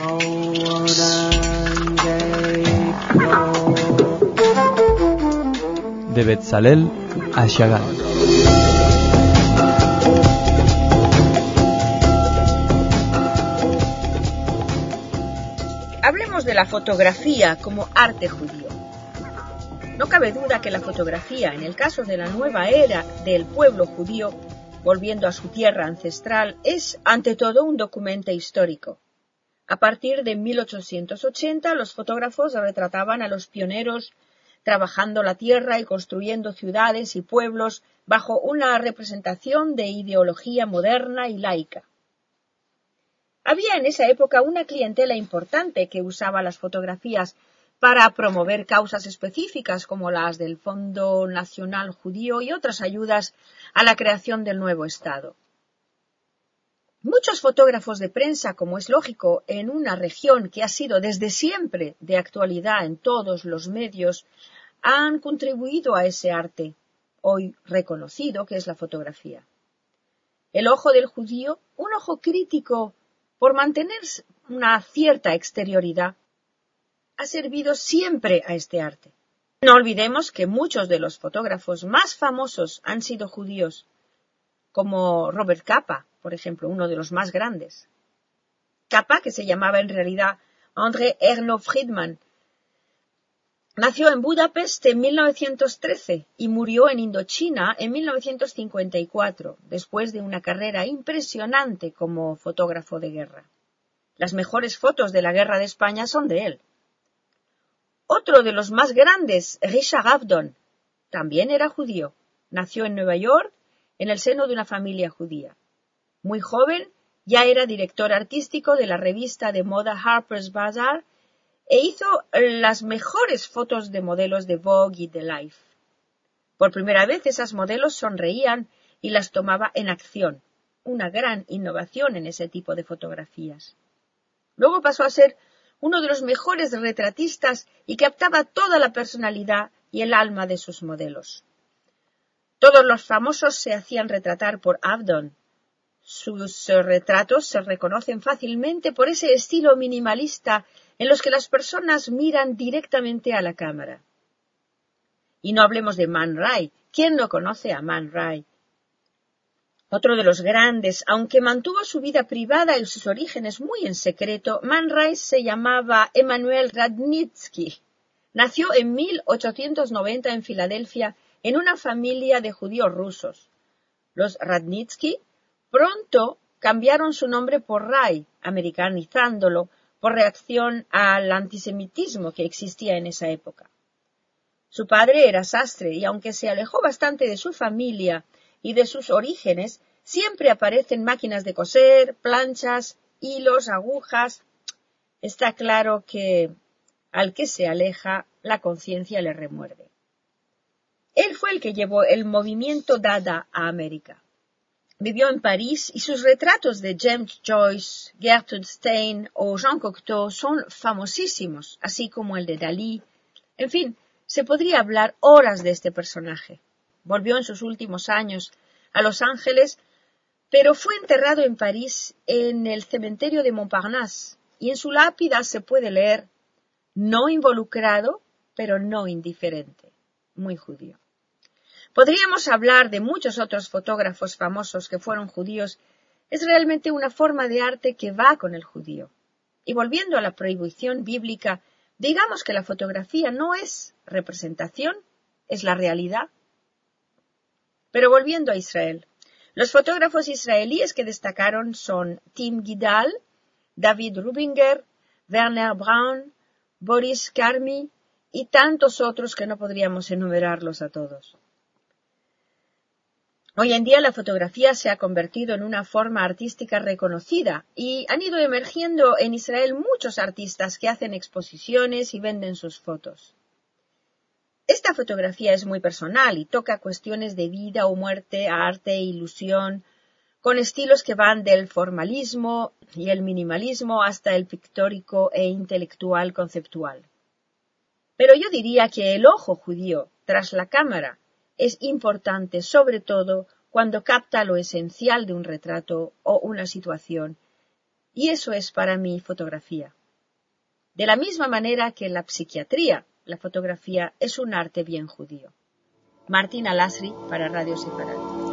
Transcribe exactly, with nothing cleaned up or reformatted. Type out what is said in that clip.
De Betzalel a Chagall. Hablemos de la fotografía como arte judío. No cabe duda que la fotografía, en el caso de la nueva era del pueblo judío, volviendo a su tierra ancestral, es ante todo un documento histórico. A partir de mil ochocientos ochenta, los fotógrafos retrataban a los pioneros trabajando la tierra y construyendo ciudades y pueblos bajo una representación de ideología moderna y laica. Había en esa época una clientela importante que usaba las fotografías para promover causas específicas como las del Fondo Nacional Judío y otras ayudas a la creación del nuevo Estado. Muchos fotógrafos de prensa, como es lógico, en una región que ha sido desde siempre de actualidad en todos los medios, han contribuido a ese arte, hoy reconocido, que es la fotografía. El ojo del judío, un ojo crítico por mantener una cierta exterioridad, ha servido siempre a este arte. No olvidemos que muchos de los fotógrafos más famosos han sido judíos, como Robert Capa, por ejemplo, uno de los más grandes. Capa, que se llamaba en realidad André Erno Friedman, nació en Budapest en mil novecientos trece y murió en Indochina en mil novecientos cincuenta y cuatro, después de una carrera impresionante como fotógrafo de guerra. Las mejores fotos de la guerra de España son de él. Otro de los más grandes, Richard Avedon, también era judío. Nació en Nueva York en el seno de una familia judía. Muy joven, ya era director artístico de la revista de moda Harper's Bazaar e hizo las mejores fotos de modelos de Vogue y de Life. Por primera vez esas modelos sonreían y las tomaba en acción, una gran innovación en ese tipo de fotografías. Luego pasó a ser uno de los mejores retratistas y captaba toda la personalidad y el alma de sus modelos. Todos los famosos se hacían retratar por Avedon. Sus retratos se reconocen fácilmente por ese estilo minimalista en los que las personas miran directamente a la cámara. Y no hablemos de Man Ray. ¿Quién no conoce a Man Ray? Otro de los grandes, aunque mantuvo su vida privada y sus orígenes muy en secreto, Man Ray se llamaba Emanuel Radnitsky. Nació en mil ochocientos noventa en Filadelfia en una familia de judíos rusos. Los Radnitsky pronto cambiaron su nombre por Ray, americanizándolo por reacción al antisemitismo que existía en esa época. Su padre era sastre y aunque se alejó bastante de su familia y de sus orígenes, siempre aparecen máquinas de coser, planchas, hilos, agujas. Está claro que al que se aleja, la conciencia le remuerde. Él fue el que llevó el movimiento Dada a América. Vivió en París y sus retratos de James Joyce, Gertrude Stein o Jean Cocteau son famosísimos, así como el de Dalí. En fin, se podría hablar horas de este personaje. Volvió en sus últimos años a Los Ángeles, pero fue enterrado en París en el cementerio de Montparnasse y en su lápida se puede leer no involucrado, pero no indiferente. Muy judío. Podríamos hablar de muchos otros fotógrafos famosos que fueron judíos. Es realmente una forma de arte que va con el judío. Y volviendo a la prohibición bíblica, digamos que la fotografía no es representación, es la realidad. Pero volviendo a Israel, los fotógrafos israelíes que destacaron son Tim Gidal, David Rubinger, Werner Braun, Boris Karmi y tantos otros que no podríamos enumerarlos a todos. Hoy en día la fotografía se ha convertido en una forma artística reconocida y han ido emergiendo en Israel muchos artistas que hacen exposiciones y venden sus fotos. Esta fotografía es muy personal y toca cuestiones de vida o muerte, arte e ilusión, con estilos que van del formalismo y el minimalismo hasta el pictórico e intelectual conceptual. Pero yo diría que el ojo judío tras la cámara es importante sobre todo cuando capta lo esencial de un retrato o una situación Y eso es para mí fotografía. De la misma manera que en la psiquiatría, la fotografía es un arte bien judío. Martín Alasri para Radio Sefarad.